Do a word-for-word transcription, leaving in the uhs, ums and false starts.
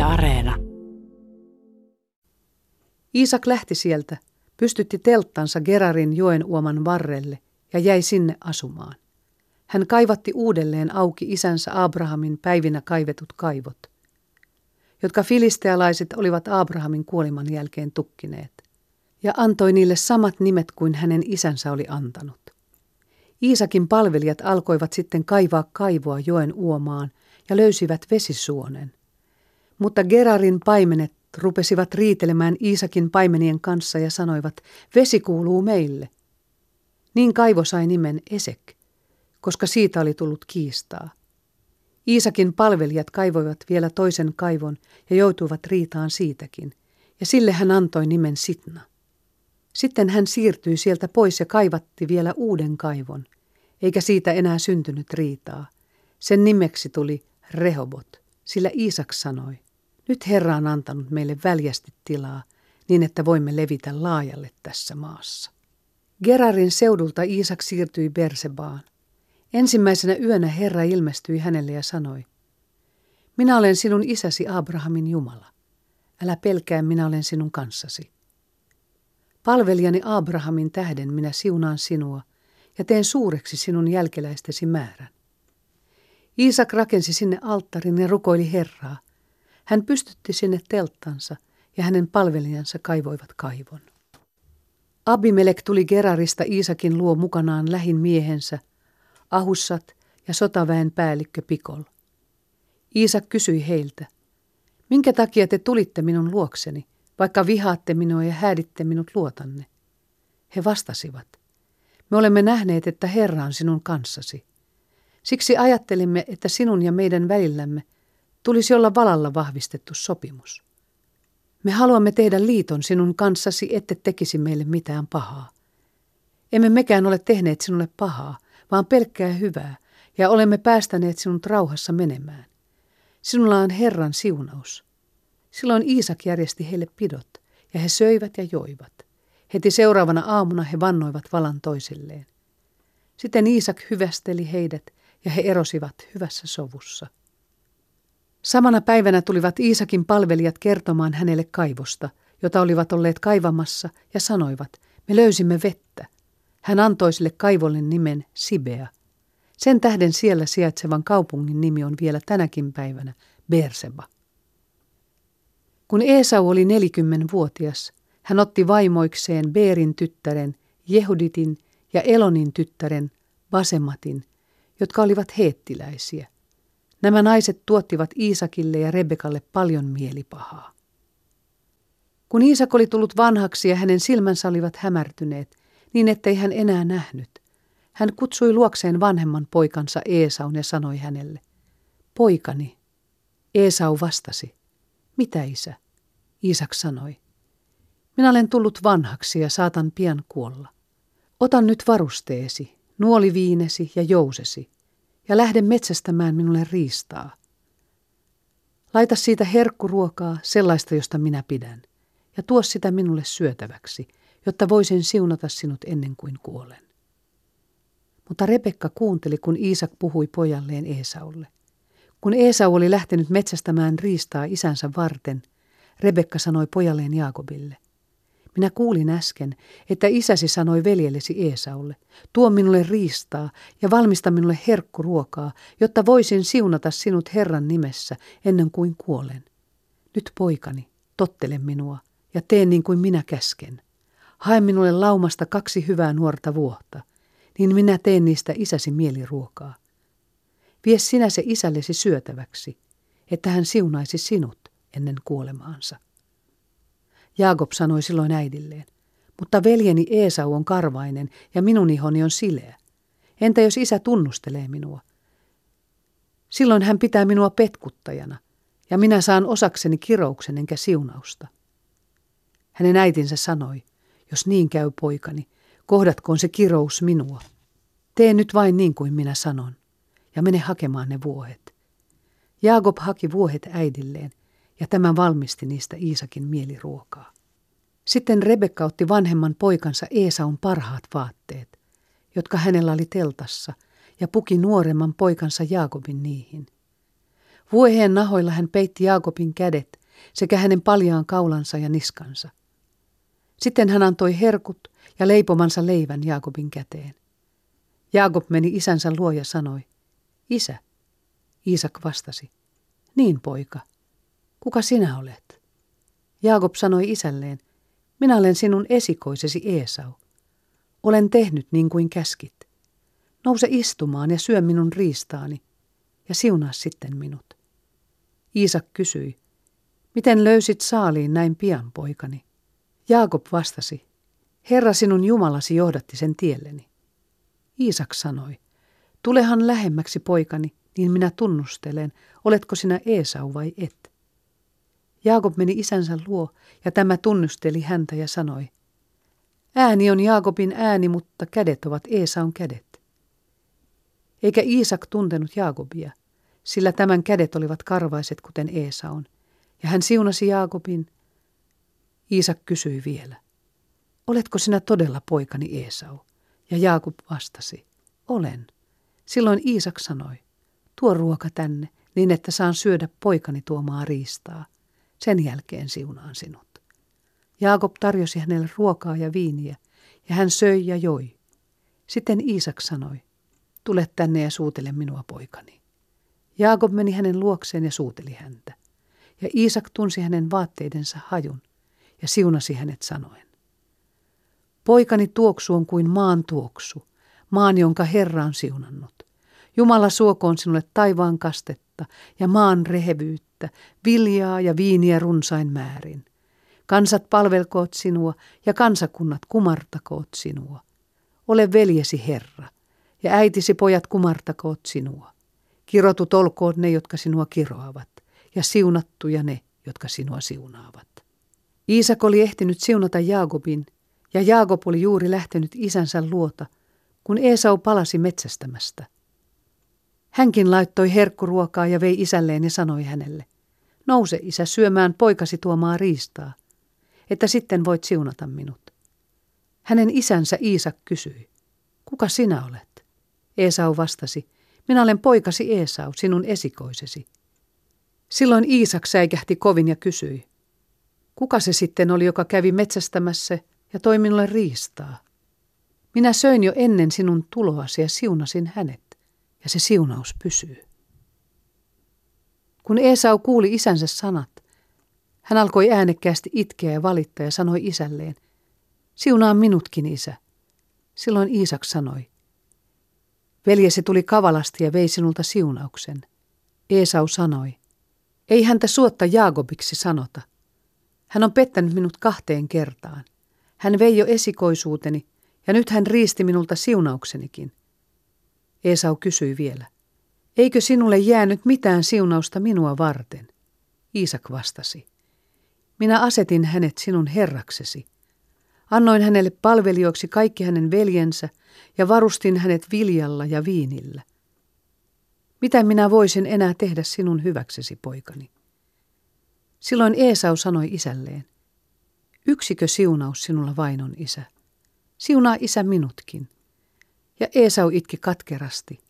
Areena. Iisak lähti sieltä, pystytti telttansa Gerarin joen uoman varrelle ja jäi sinne asumaan. Hän kaivatti uudelleen auki isänsä Abrahamin päivinä kaivetut kaivot, jotka filistealaiset olivat Abrahamin kuoleman jälkeen tukkineet, ja antoi niille samat nimet kuin hänen isänsä oli antanut. Iisakin palvelijat alkoivat sitten kaivaa kaivoa joen uomaan ja löysivät vesisuonen. Mutta Gerarin paimenet rupesivat riitelemään Iisakin paimenien kanssa ja sanoivat, vesi kuuluu meille. Niin kaivo sai nimen Esek, koska siitä oli tullut kiistaa. Iisakin palvelijat kaivoivat vielä toisen kaivon ja joutuivat riitaan siitäkin, ja sille hän antoi nimen Sitna. Sitten hän siirtyi sieltä pois ja kaivatti vielä uuden kaivon, eikä siitä enää syntynyt riitaa. Sen nimeksi tuli Rehobot, sillä Iisak sanoi, nyt Herra on antanut meille väljästi tilaa, niin että voimme levitä laajalle tässä maassa. Gerarin seudulta Iisak siirtyi Bersebaan. Ensimmäisenä yönä Herra ilmestyi hänelle ja sanoi, minä olen sinun isäsi Abrahamin Jumala. Älä pelkää, minä olen sinun kanssasi. Palvelijani Abrahamin tähden minä siunaan sinua ja teen suureksi sinun jälkeläistesi määrän. Iisak rakensi sinne alttarin ja rukoili Herraa. Hän pystytti sinne telttansa ja hänen palvelijansa kaivoivat kaivon. Abimelek tuli Gerarista Iisakin luo mukanaan lähin miehensä, Ahussat ja sotaväen päällikkö Pikol. Iisak kysyi heiltä, minkä takia te tulitte minun luokseni, vaikka vihaatte minua ja hääditte minut luotanne? He vastasivat, me olemme nähneet, että Herra on sinun kanssasi. Siksi ajattelimme, että sinun ja meidän välillämme tulisi olla valalla vahvistettu sopimus. Me haluamme tehdä liiton sinun kanssasi, ette tekisi meille mitään pahaa. Emme mekään ole tehneet sinulle pahaa, vaan pelkkää hyvää, ja olemme päästäneet sinut rauhassa menemään. Sinulla on Herran siunaus. Silloin Iisak järjesti heille pidot, ja he söivät ja joivat. Heti seuraavana aamuna he vannoivat valan toisilleen. Sitten Iisak hyvästeli heidät, ja he erosivat hyvässä sovussa. Samana päivänä tulivat Iisakin palvelijat kertomaan hänelle kaivosta, jota olivat olleet kaivamassa, ja sanoivat, me löysimme vettä. Hän antoi sille kaivolle nimen Sibea. Sen tähden siellä sijaitsevan kaupungin nimi on vielä tänäkin päivänä Beerseba. Kun Eesau oli nelikymmenvuotias, hän otti vaimoikseen Beerin tyttären, Jehuditin ja Elonin tyttären, Basematin, jotka olivat heettiläisiä. Nämä naiset tuottivat Iisakille ja Rebekalle paljon mielipahaa. Kun Iisak oli tullut vanhaksi ja hänen silmänsä olivat hämärtyneet, niin ettei hän enää nähnyt, hän kutsui luokseen vanhemman poikansa Eesaun ja sanoi hänelle, poikani. Eesau vastasi, mitä isä? Iisak sanoi, minä olen tullut vanhaksi ja saatan pian kuolla. Ota nyt varusteesi, nuoliviinesi ja jousesi, ja lähde metsästämään minulle riistaa. Laita siitä herkkuruokaa, sellaista josta minä pidän, ja tuo sitä minulle syötäväksi, jotta voisin siunata sinut ennen kuin kuolen. Mutta Rebekka kuunteli, kun Iisak puhui pojalleen Eesaulle. Kun Eesau oli lähtenyt metsästämään riistaa isänsä varten, Rebekka sanoi pojalleen Jaakobille, minä kuulin äsken, että isäsi sanoi veljellesi Eesaulle, tuo minulle riistaa ja valmista minulle herkkuruokaa, jotta voisin siunata sinut Herran nimessä ennen kuin kuolen. Nyt poikani, tottele minua ja tee niin kuin minä käsken. Hae minulle laumasta kaksi hyvää nuorta vuohta, niin minä teen niistä isäsi mieliruokaa. Vie sinä se isällesi syötäväksi, että hän siunaisi sinut ennen kuolemaansa. Jaakob sanoi silloin äidilleen, mutta veljeni Eesau on karvainen ja minun ihoni on sileä. Entä jos isä tunnustelee minua? Silloin hän pitää minua petkuttajana ja minä saan osakseni kirouksen enkä siunausta. Hänen äitinsä sanoi, jos niin käy poikani, kohdatkoon se kirous minua. Tee nyt vain niin kuin minä sanon ja mene hakemaan ne vuohet. Jaakob haki vuohet äidilleen ja tämä valmisti niistä Iisakin mieliruokaa. Sitten Rebekka otti vanhemman poikansa Eesaun parhaat vaatteet, jotka hänellä oli teltassa, ja puki nuoremman poikansa Jaakobin niihin. Vuoheen nahoilla hän peitti Jaakobin kädet sekä hänen paljaan kaulansa ja niskansa. Sitten hän antoi herkut ja leipomansa leivän Jaakobin käteen. Jaakob meni isänsä luo ja sanoi, isä. Iisak vastasi, niin poika, kuka sinä olet? Jaakob sanoi isälleen, minä olen sinun esikoisesi Eesau. Olen tehnyt niin kuin käskit. Nouse istumaan ja syö minun riistaani ja siunaa sitten minut. Iisak kysyi, miten löysit saaliin näin pian, poikani? Jaakob vastasi, Herra sinun Jumalasi johdatti sen tielleni. Iisak sanoi, tulehan lähemmäksi, poikani, niin minä tunnustelen, oletko sinä Eesau vai et. Jaakob meni isänsä luo ja tämä tunnusteli häntä ja sanoi, ääni on Jaakobin ääni, mutta kädet ovat Eesaun kädet. Eikä Iisak tuntenut Jaakobia, sillä tämän kädet olivat karvaiset kuten Eesaun, ja hän siunasi Jaakobin. Iisak kysyi vielä, oletko sinä todella poikani Eesau? Ja Jaakob vastasi, olen. Silloin Iisak sanoi, tuo ruoka tänne, niin että saan syödä poikani tuomaa riistaa. Sen jälkeen siunaan sinut. Jaakob tarjosi hänelle ruokaa ja viiniä, ja hän söi ja joi. Sitten Iisak sanoi, tule tänne ja suutele minua, poikani. Jaakob meni hänen luokseen ja suuteli häntä. Ja Iisak tunsi hänen vaatteidensa hajun ja siunasi hänet sanoen. Poikani tuoksu on kuin maan tuoksu, maan, jonka Herra on siunannut. Jumala suokoon sinulle taivaan kastetta ja maan rehevyyttä, viljaa ja viiniä runsain määrin. Kansat palvelkoot sinua ja kansakunnat kumartakoot sinua. Ole veljesi Herra ja äitisi pojat kumartakoot sinua. Kirotut olkoot ne, jotka sinua kiroavat, ja siunattuja ne, jotka sinua siunaavat. Iisak oli ehtinyt siunata Jaakobin, ja Jaakob oli juuri lähtenyt isänsä luota, kun Eesau palasi metsästämästä. Hänkin laittoi herkkuruokaa ja vei isälleen ja sanoi hänelle, nouse isä syömään poikasi tuomaa riistaa, että sitten voit siunata minut. Hänen isänsä Iisak kysyi, kuka sinä olet? Eesau vastasi, minä olen poikasi Eesau, sinun esikoisesi. Silloin Iisak säikähti kovin ja kysyi, kuka se sitten oli, joka kävi metsästämässä ja toi minulle riistaa? Minä söin jo ennen sinun tuloasi ja siunasin hänet, ja se siunaus pysyy. Kun Eesau kuuli isänsä sanat, hän alkoi äänekkäästi itkeä ja valittaa ja sanoi isälleen, siunaa minutkin, isä. Silloin Iisak sanoi, veljesi tuli kavalasti ja vei sinulta siunauksen. Eesau sanoi, ei häntä suotta Jaakobiksi sanota. Hän on pettänyt minut kahteen kertaan. Hän vei jo esikoisuuteni ja nyt hän riisti minulta siunauksenikin. Eesau kysyi vielä, eikö sinulle jäänyt mitään siunausta minua varten? Iisak vastasi, minä asetin hänet sinun herraksesi. Annoin hänelle palvelijoiksi kaikki hänen veljensä ja varustin hänet viljalla ja viinillä. Mitä minä voisin enää tehdä sinun hyväksesi, poikani? Silloin Eesau sanoi isälleen, yksikö siunaus sinulla vain on, isä? Siunaa isä minutkin. Ja Eesau itki katkerasti.